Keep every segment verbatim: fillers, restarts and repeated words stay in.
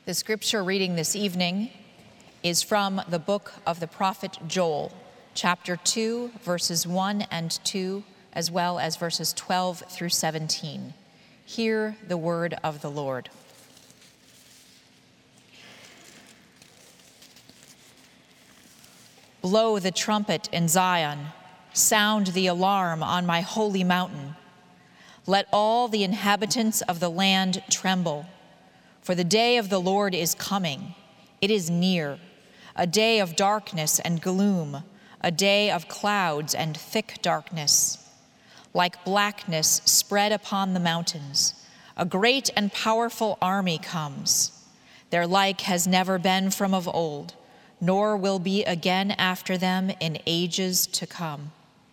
The scripture reading this evening is from the book of the prophet Joel, chapter two, verses one and two, as well as verses twelve through seventeen. Hear the word of the Lord. Blow the trumpet in Zion, sound the alarm on my holy mountain. Let all the inhabitants of the land tremble. For the day of the Lord is coming, it is near, a day of darkness and gloom, a day of clouds and thick darkness. Like blackness spread upon the mountains, a great and powerful army comes. Their like has never been from of old, nor will be again after them in ages to come.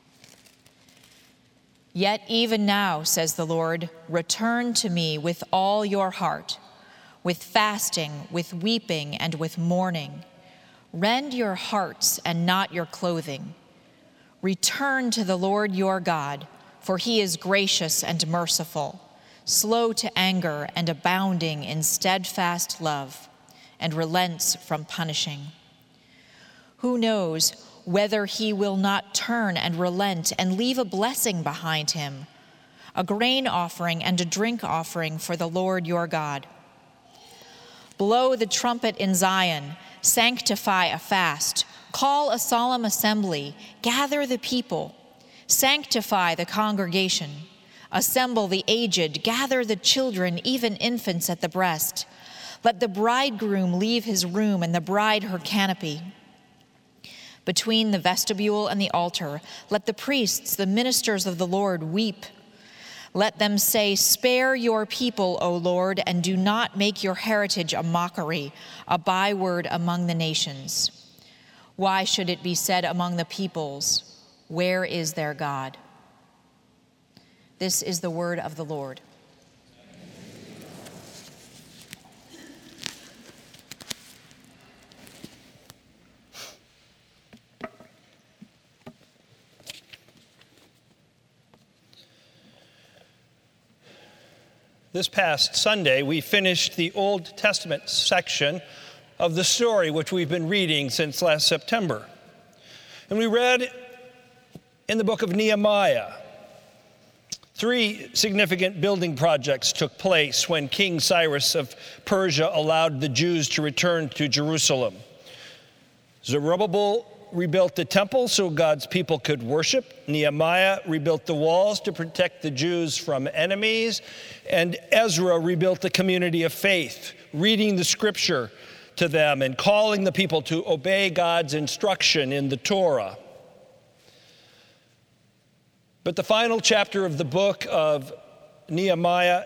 Yet even now, says the Lord, return to me with all your heart, with fasting, with weeping, and with mourning. Rend your hearts and not your clothing. Return to the Lord your God, for he is gracious and merciful, slow to anger and abounding in steadfast love, and relents from punishing. Who knows whether he will not turn and relent and leave a blessing behind him, a grain offering and a drink offering for the Lord your God. Blow the trumpet in Zion, sanctify a fast, call a solemn assembly, gather the people, sanctify the congregation, assemble the aged, gather the children, even infants at the breast. Let the bridegroom leave his room and the bride her canopy. Between the vestibule and the altar, let the priests, the ministers of the Lord, weep. Let them say, spare your people, O Lord, and do not make your heritage a mockery, a byword among the nations. Why should it be said among the peoples, where is their God? This is the word of the Lord. This past Sunday, we finished the Old Testament section of the story which we've been reading since last September. And we read in the book of Nehemiah, three significant building projects took place when King Cyrus of Persia allowed the Jews to return to Jerusalem. Zerubbabel rebuilt the temple so God's people could worship. Nehemiah rebuilt the walls to protect the Jews from enemies. And Ezra rebuilt the community of faith, reading the scripture to them and calling the people to obey God's instruction in the Torah. But the final chapter of the book of Nehemiah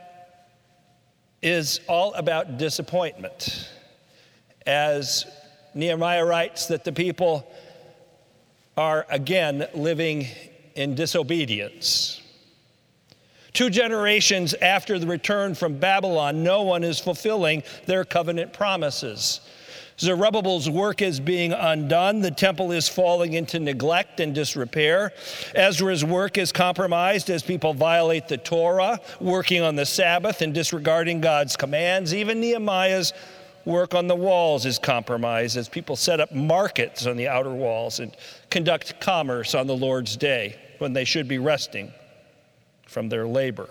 is all about disappointment, as Nehemiah writes that the people are again living in disobedience. Two generations after the return from Babylon, no one is fulfilling their covenant promises. Zerubbabel's work is being undone. The temple is falling into neglect and disrepair. Ezra's work is compromised as people violate the Torah, working on the Sabbath and disregarding God's commands. Even Nehemiah's work on the walls is compromised as people set up markets on the outer walls and conduct commerce on the Lord's day when they should be resting from their labor.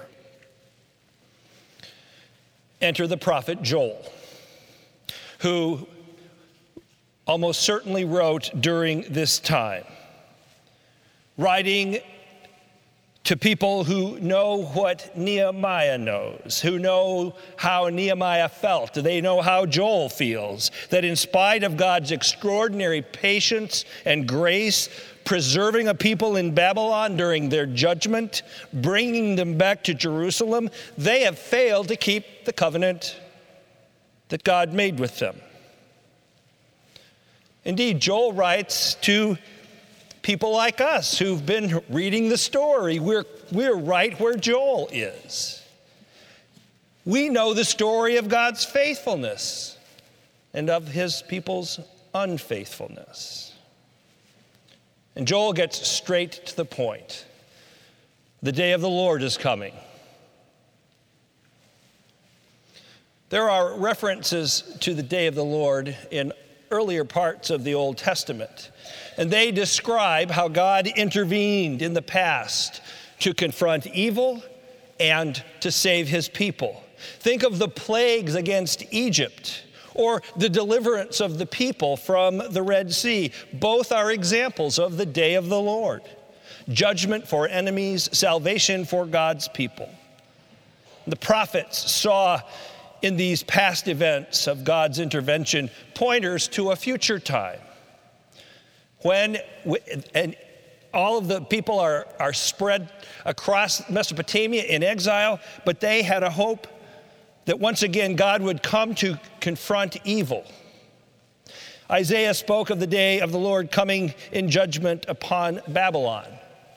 Enter the prophet Joel, who almost certainly wrote during this time, writing to people who know what Nehemiah knows, who know how Nehemiah felt. They know how Joel feels, that in spite of God's extraordinary patience and grace, preserving a people in Babylon during their judgment, bringing them back to Jerusalem, they have failed to keep the covenant that God made with them. Indeed, Joel writes to people like us who've been reading the story. We're, we're right where Joel is. We know the story of God's faithfulness and of his people's unfaithfulness. And Joel gets straight to the point. The day of the Lord is coming. There are references to the day of the Lord in earlier parts of the Old Testament, and they describe how God intervened in the past to confront evil and to save his people. Think of the plagues against Egypt or the deliverance of the people from the Red Sea. Both are examples of the day of the Lord. Judgment for enemies, salvation for God's people. The prophets saw in these past events of God's intervention pointers to a future time when and all of the people are, are spread across Mesopotamia in exile, but they had a hope that once again God would come to confront evil. Isaiah spoke of the day of the Lord coming in judgment upon Babylon.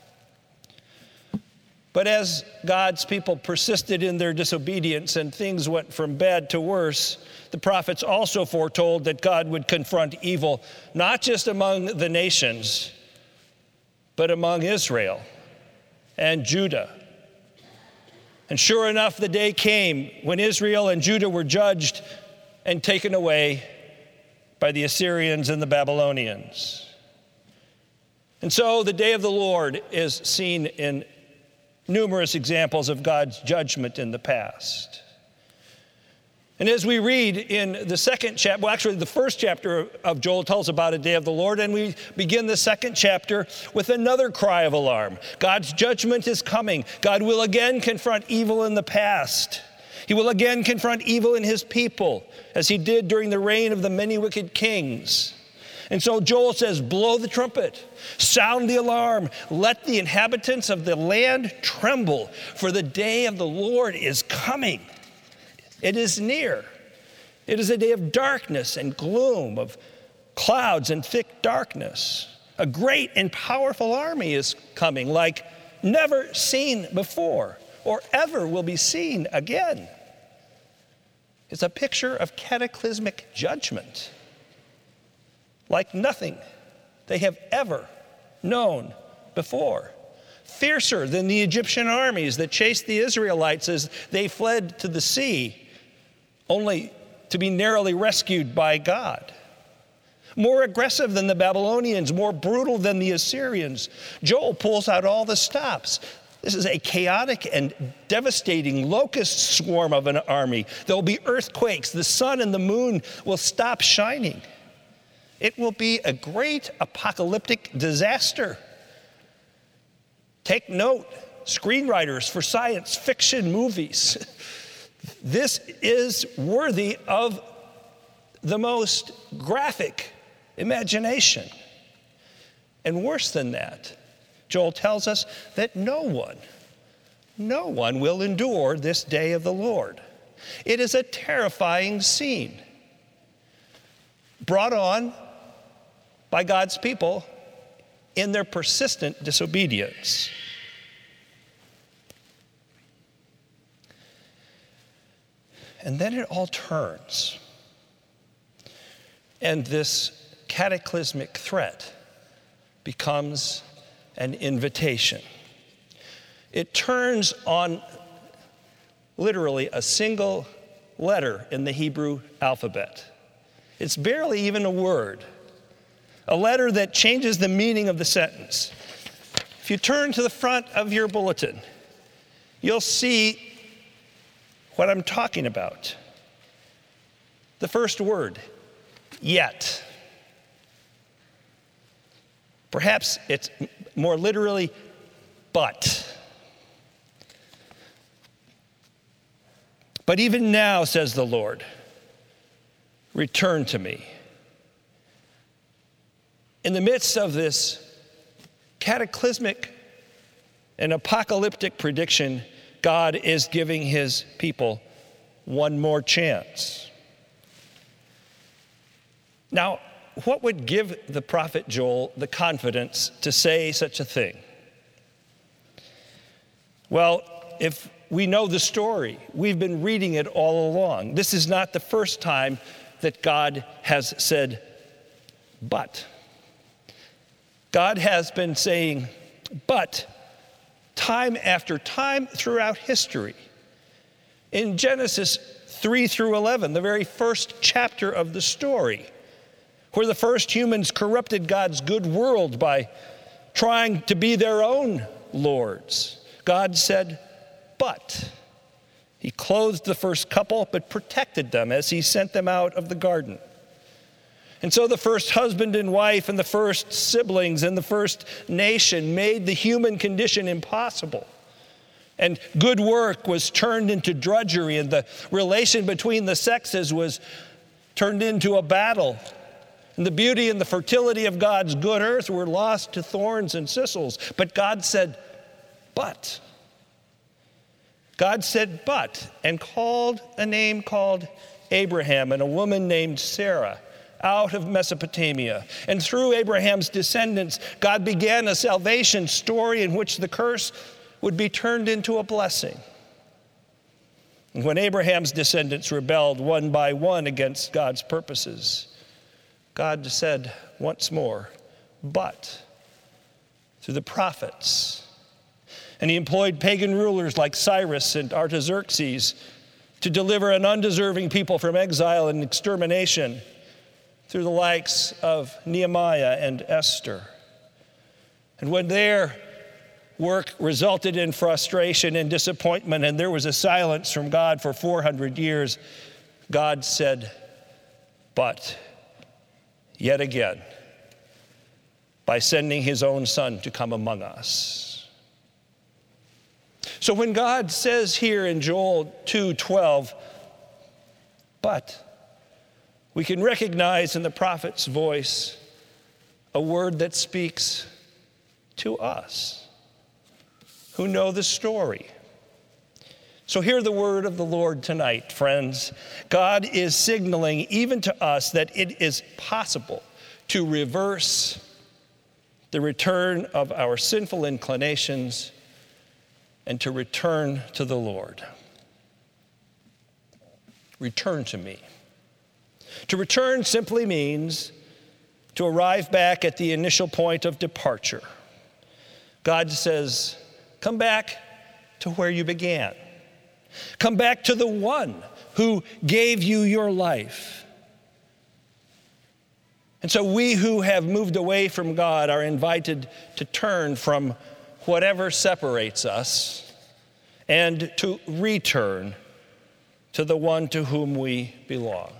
But as God's people persisted in their disobedience and things went from bad to worse, the prophets also foretold that God would confront evil, not just among the nations, but among Israel and Judah. And sure enough, the day came when Israel and Judah were judged and taken away by the Assyrians and the Babylonians. And so the day of the Lord is seen in numerous examples of God's judgment in the past. And as we read in the second chapter, well, actually the first chapter of Joel tells about a day of the Lord, and we begin the second chapter with another cry of alarm. God's judgment is coming. God will again confront evil in the past. He will again confront evil in his people, as he did during the reign of the many wicked kings. And so Joel says, blow the trumpet, sound the alarm, let the inhabitants of the land tremble, for the day of the Lord is coming. It is near. It is a day of darkness and gloom, of clouds and thick darkness. A great and powerful army is coming like never seen before or ever will be seen again. It's a picture of cataclysmic judgment, like nothing they have ever known before. Fiercer than the Egyptian armies that chased the Israelites as they fled to the sea, only to be narrowly rescued by God. More aggressive than the Babylonians, more brutal than the Assyrians. Joel pulls out all the stops. This is a chaotic and devastating locust swarm of an army. There will be earthquakes. The sun and the moon will stop shining. It will be a great apocalyptic disaster. Take note, screenwriters for science fiction movies. This is worthy of the most graphic imagination. And worse than that, Joel tells us that no one, no one will endure this day of the Lord. It is a terrifying scene brought on by God's people in their persistent disobedience. And then it all turns. And this cataclysmic threat becomes an invitation. It turns on literally a single letter in the Hebrew alphabet. It's barely even a word. A letter that changes the meaning of the sentence. If you turn to the front of your bulletin, you'll see what I'm talking about. The first word, yet. Perhaps it's more literally, but. But even now, says the Lord, return to me. In the midst of this cataclysmic and apocalyptic prediction, God is giving his people one more chance. Now, what would give the prophet Joel the confidence to say such a thing? Well, if we know the story, we've been reading it all along. This is not the first time that God has said, but. God has been saying, but, time after time throughout history. In Genesis three through eleven, the very first chapter of the story, where the first humans corrupted God's good world by trying to be their own lords. God said, but. He clothed the first couple, but protected them as he sent them out of the garden. And so the first husband and wife and the first siblings and the first nation made the human condition impossible. And good work was turned into drudgery, and the relation between the sexes was turned into a battle. And the beauty and the fertility of God's good earth were lost to thorns and thistles. But God said, but. God said, but, and called a name called Abraham and a woman named Sarah out of Mesopotamia. And through Abraham's descendants, God began a salvation story in which the curse would be turned into a blessing. And when Abraham's descendants rebelled one by one against God's purposes, God said once more, but, through the prophets. And he employed pagan rulers like Cyrus and Artaxerxes to deliver an undeserving people from exile and extermination through the likes of Nehemiah and Esther. And when their work resulted in frustration and disappointment, and there was a silence from God for four hundred years, God said, but, yet again, by sending his own son to come among us. So when God says here in Joel two twelve, but, we can recognize in the prophet's voice a word that speaks to us who know the story. So hear the word of the Lord tonight, friends. God is signaling even to us that it is possible to reverse the return of our sinful inclinations and to return to the Lord. Return to me. To return simply means to arrive back at the initial point of departure. God says, come back to where you began. Come back to the one who gave you your life. And so we who have moved away from God are invited to turn from whatever separates us and to return to the one to whom we belong.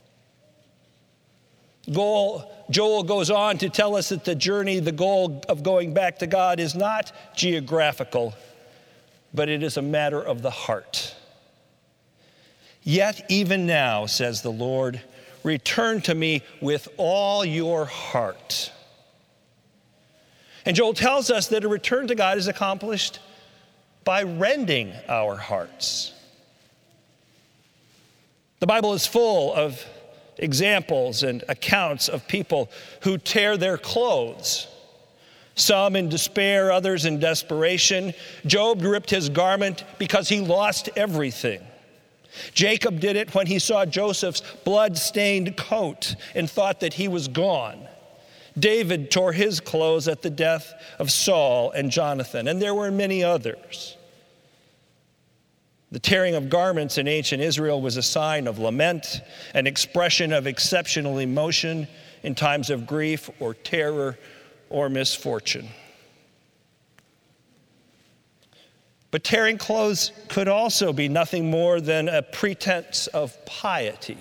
Joel goes on to tell us that the journey, the goal of going back to God is not geographical, but it is a matter of the heart. Yet even now, says the Lord, return to me with all your heart. And Joel tells us that a return to God is accomplished by rending our hearts. The Bible is full of examples and accounts of people who tear their clothes, some in despair, others in desperation. Job ripped his garment because he lost everything. Jacob did it when he saw Joseph's blood-stained coat and thought that he was gone. David tore his clothes at the death of Saul and Jonathan, and there were many others. The tearing of garments in ancient Israel was a sign of lament, an expression of exceptional emotion in times of grief or terror or misfortune. But tearing clothes could also be nothing more than a pretense of piety,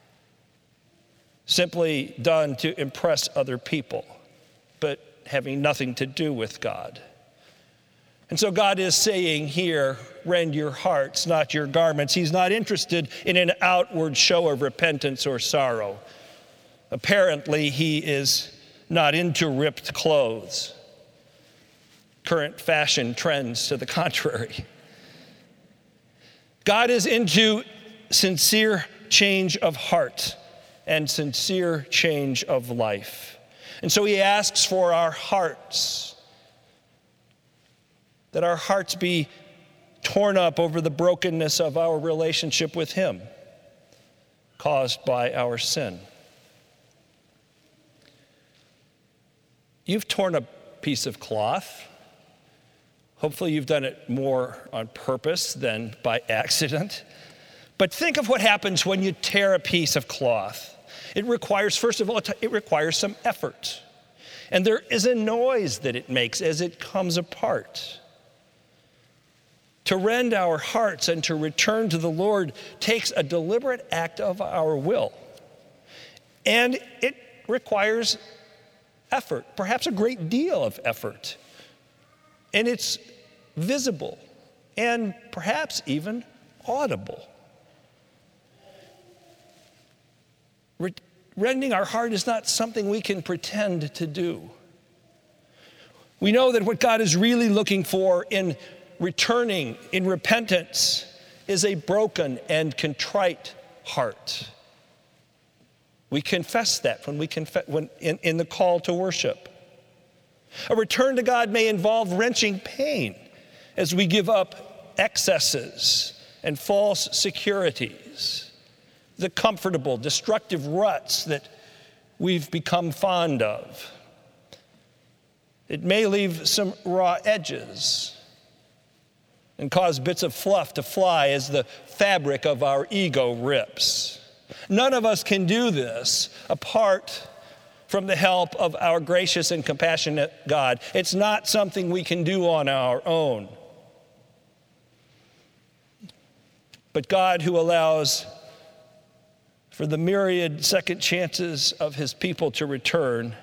simply done to impress other people, but having nothing to do with God. And so God is saying here, rend your hearts, not your garments. He's not interested in an outward show of repentance or sorrow. Apparently, he is not into ripped clothes. Current fashion trends to the contrary. God is into sincere change of heart and sincere change of life. And so he asks for our hearts, that our hearts be torn up over the brokenness of our relationship with him, caused by our sin. You've torn a piece of cloth. Hopefully you've done it more on purpose than by accident. But think of what happens when you tear a piece of cloth. It requires, first of all, it requires some effort. And there is a noise that it makes as it comes apart. To rend our hearts and to return to the Lord takes a deliberate act of our will. And it requires effort, perhaps a great deal of effort. And it's visible and perhaps even audible. Re- rending our heart is not something we can pretend to do. We know that what God is really looking for in returning, in repentance, is a broken and contrite heart. We confess that when we confess when in, in the call to worship. A return to God may involve wrenching pain as we give up excesses and false securities, the comfortable, destructive ruts that we've become fond of. It may leave some raw edges and cause bits of fluff to fly as the fabric of our ego rips. None of us can do this apart from the help of our gracious and compassionate God. It's not something we can do on our own. But God, who allows for the myriad second chances of his people to return,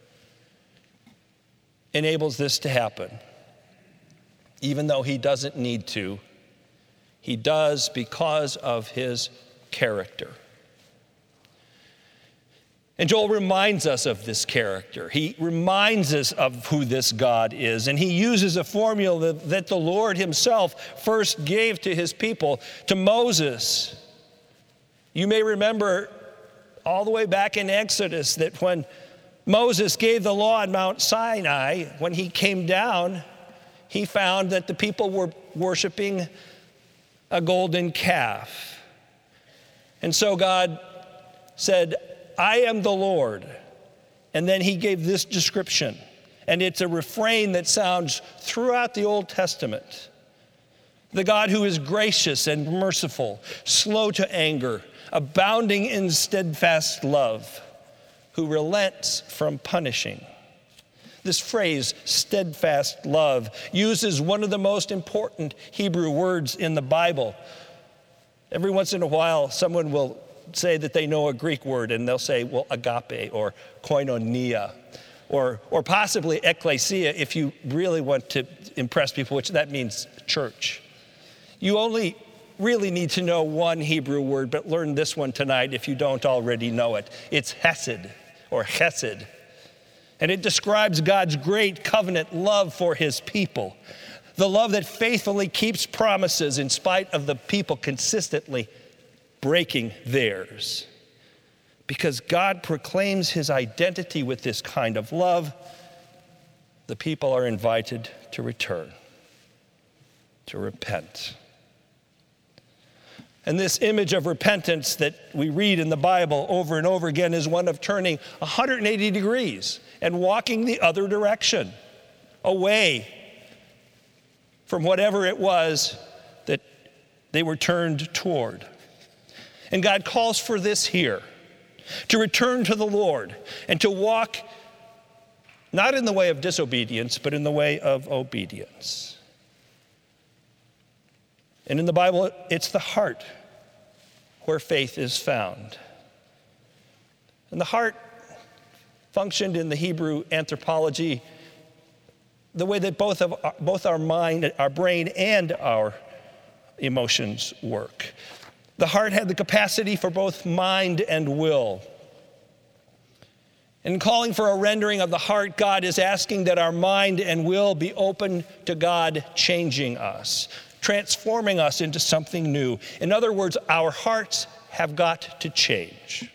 enables this to happen. Even though he doesn't need to, he does because of his character. And Joel reminds us of this character. He reminds us of who this God is. And he uses a formula that the Lord himself first gave to his people, to Moses. You may remember all the way back in Exodus that when Moses gave the law on Mount Sinai, when he came down, he found that the people were worshiping a golden calf. And so God said, I am the Lord. And then he gave this description. And it's a refrain that sounds throughout the Old Testament. The God who is gracious and merciful, slow to anger, abounding in steadfast love, who relents from punishing. This phrase, steadfast love, uses one of the most important Hebrew words in the Bible. Every once in a while, someone will say that they know a Greek word, and they'll say, well, agape or koinonia, or, or possibly ekklesia if you really want to impress people, which that means church. You only really need to know one Hebrew word, but learn this one tonight if you don't already know it. It's hesed or chesed. And it describes God's great covenant love for his people, the love that faithfully keeps promises in spite of the people consistently breaking theirs. Because God proclaims his identity with this kind of love, the people are invited to return, to repent. And this image of repentance that we read in the Bible over and over again is one of turning one hundred eighty degrees and walking the other direction, away from whatever it was that they were turned toward. And God calls for this here, to return to the Lord and to walk not in the way of disobedience, but in the way of obedience. And in the Bible, it's the heart where faith is found. And the heart functioned in the Hebrew anthropology the way that both of our, both our mind, our brain, and our emotions work. The heart had the capacity for both mind and will. In calling for a rendering of the heart, God is asking that our mind and will be open to God changing us, transforming us into something new. In other words, our hearts have got to change.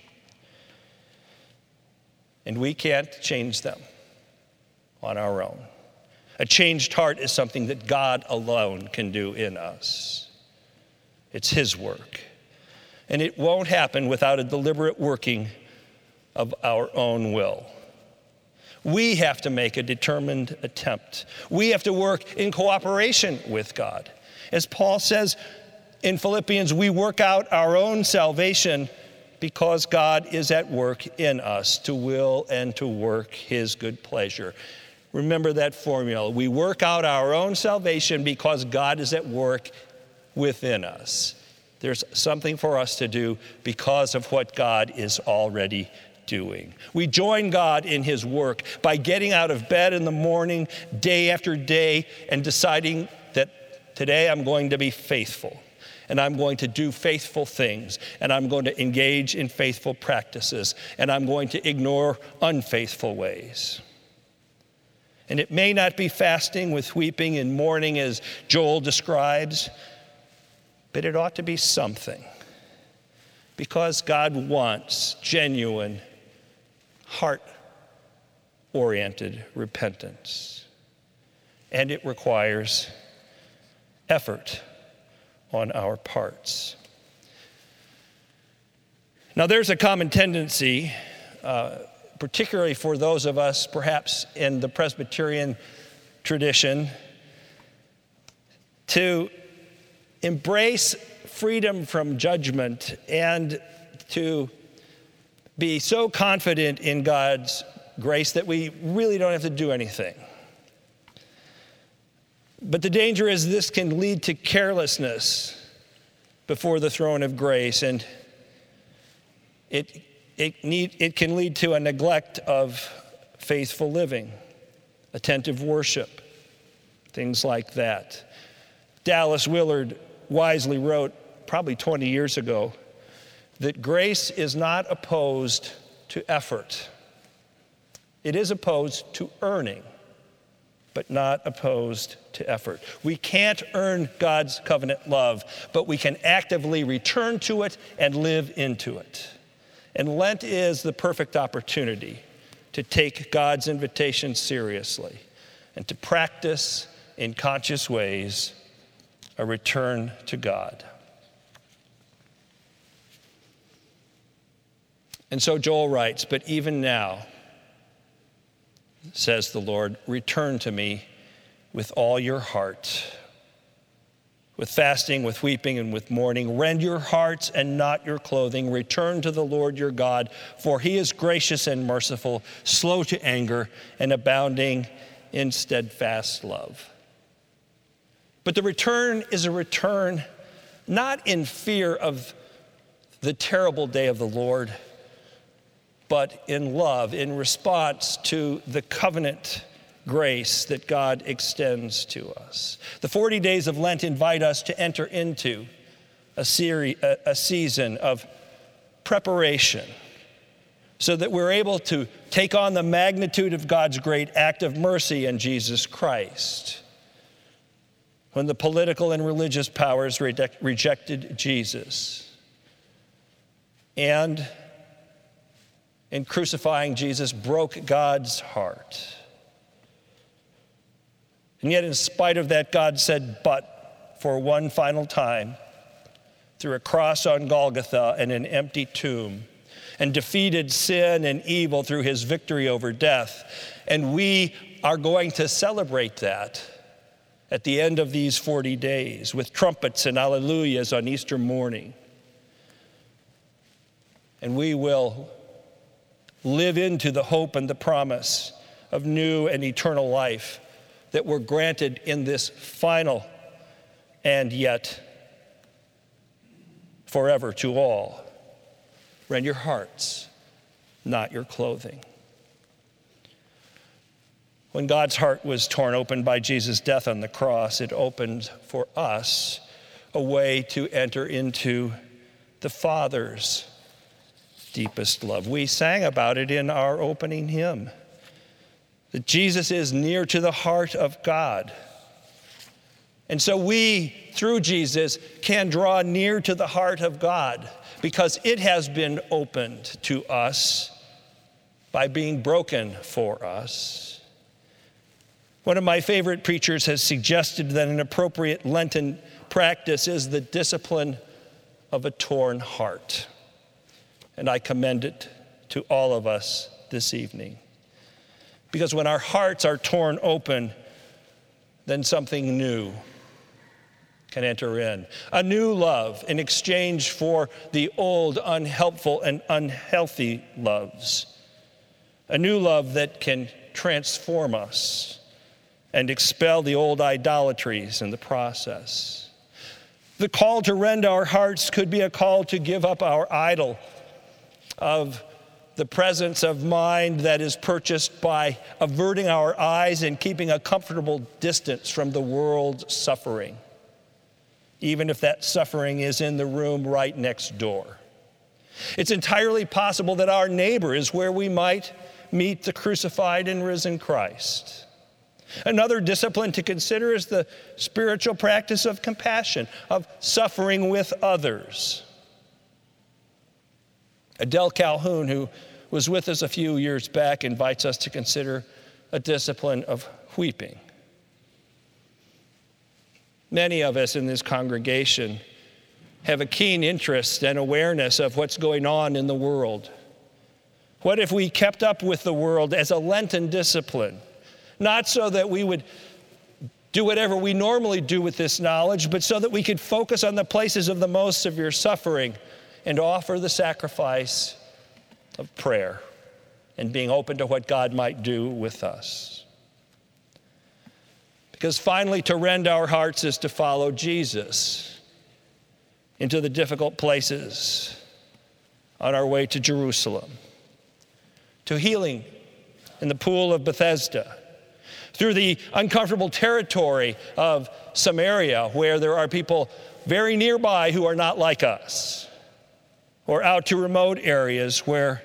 And we can't change them on our own. A changed heart is something that God alone can do in us. It's his work. And it won't happen without a deliberate working of our own will. We have to make a determined attempt. We have to work in cooperation with God. As Paul says, in Philippians, we work out our own salvation because God is at work in us to will and to work his good pleasure. Remember that formula. We work out our own salvation because God is at work within us. There's something for us to do because of what God is already doing. We join God in his work by getting out of bed in the morning, day after day, and deciding that today I'm going to be faithful, and I'm going to do faithful things, and I'm going to engage in faithful practices, and I'm going to ignore unfaithful ways. And it may not be fasting with weeping and mourning as Joel describes, but it ought to be something, because God wants genuine, heart-oriented repentance. And it requires effort on our parts. Now, there's a common tendency, uh, particularly for those of us perhaps in the Presbyterian tradition, to embrace freedom from judgment and to be so confident in God's grace that we really don't have to do anything. But the danger is this can lead to carelessness before the throne of grace, and it, it, need, it can lead to a neglect of faithful living, attentive worship, things like that. Dallas Willard wisely wrote, probably twenty years ago, that grace is not opposed to effort. It is opposed to earning, but not opposed to effort. We can't earn God's covenant love, but we can actively return to it and live into it. And Lent is the perfect opportunity to take God's invitation seriously and to practice in conscious ways a return to God. And so Joel writes, "But even now, says the Lord, return to me with all your heart, with fasting, with weeping, and with mourning. Rend your hearts and not your clothing. Return to the Lord your God, for he is gracious and merciful, slow to anger, and abounding in steadfast love." But the return is a return not in fear of the terrible day of the Lord, but in love, in response to the covenant grace that God extends to us. The forty days of Lent invite us to enter into a, series, a, a season of preparation so that we're able to take on the magnitude of God's great act of mercy in Jesus Christ. When the political and religious powers rejected Jesus, and in crucifying Jesus, broke God's heart. And yet, in spite of that, God said, "But," for one final time, through a cross on Golgotha and an empty tomb, and defeated sin and evil through his victory over death. And we are going to celebrate that at the end of these forty days with trumpets and alleluias on Easter morning. And we will live into the hope and the promise of new and eternal life that were granted in this final and yet forever to all. Rend your hearts, not your clothing. When God's heart was torn open by Jesus' death on the cross, it opened for us a way to enter into the Father's deepest love. We sang about it in our opening hymn, that Jesus is near to the heart of God. And so we, through Jesus, can draw near to the heart of God because it has been opened to us by being broken for us. One of my favorite preachers has suggested that an appropriate Lenten practice is the discipline of a torn heart. And I commend it to all of us this evening. Because when our hearts are torn open, then something new can enter in. A new love in exchange for the old, unhelpful, and unhealthy loves. A new love that can transform us and expel the old idolatries in the process. The call to rend our hearts could be a call to give up our idol of the presence of mind that is purchased by averting our eyes and keeping a comfortable distance from the world's suffering, even if that suffering is in the room right next door. It's entirely possible that our neighbor is where we might meet the crucified and risen Christ. Another discipline to consider is the spiritual practice of compassion, of suffering with others. Adele Calhoun, who was with us a few years back, invites us to consider a discipline of weeping. Many of us in this congregation have a keen interest and awareness of what's going on in the world. What if we kept up with the world as a Lenten discipline? Not so that we would do whatever we normally do with this knowledge, but so that we could focus on the places of the most severe suffering and offer the sacrifice of prayer and being open to what God might do with us. Because finally, to rend our hearts is to follow Jesus into the difficult places on our way to Jerusalem, to healing in the pool of Bethesda, through the uncomfortable territory of Samaria, where there are people very nearby who are not like us, or out to remote areas where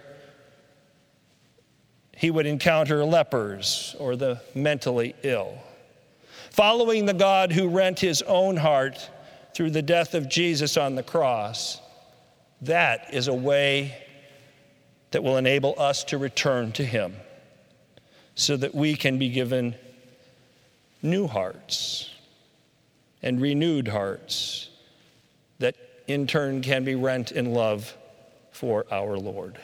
he would encounter lepers or the mentally ill. Following the God who rent his own heart through the death of Jesus on the cross, that is a way that will enable us to return to him so that we can be given new hearts and renewed hearts that in turn can be rent in love for our Lord.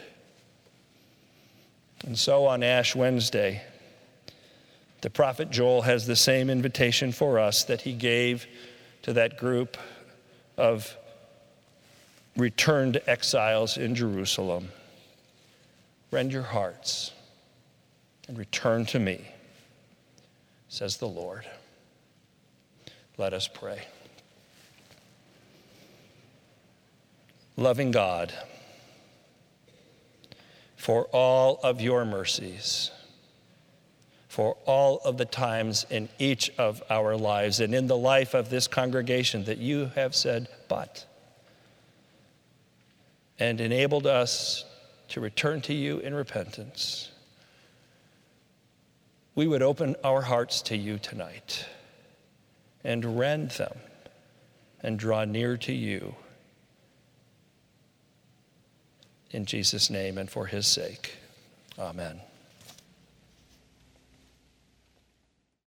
And so on Ash Wednesday, the prophet Joel has the same invitation for us that he gave to that group of returned exiles in Jerusalem. Rend your hearts and return to me, says the Lord. Let us pray. Loving God, for all of your mercies, for all of the times in each of our lives and in the life of this congregation that you have said, but, and enabled us to return to you in repentance, we would open our hearts to you tonight and rend them and draw near to you. In Jesus' name and for his sake, amen.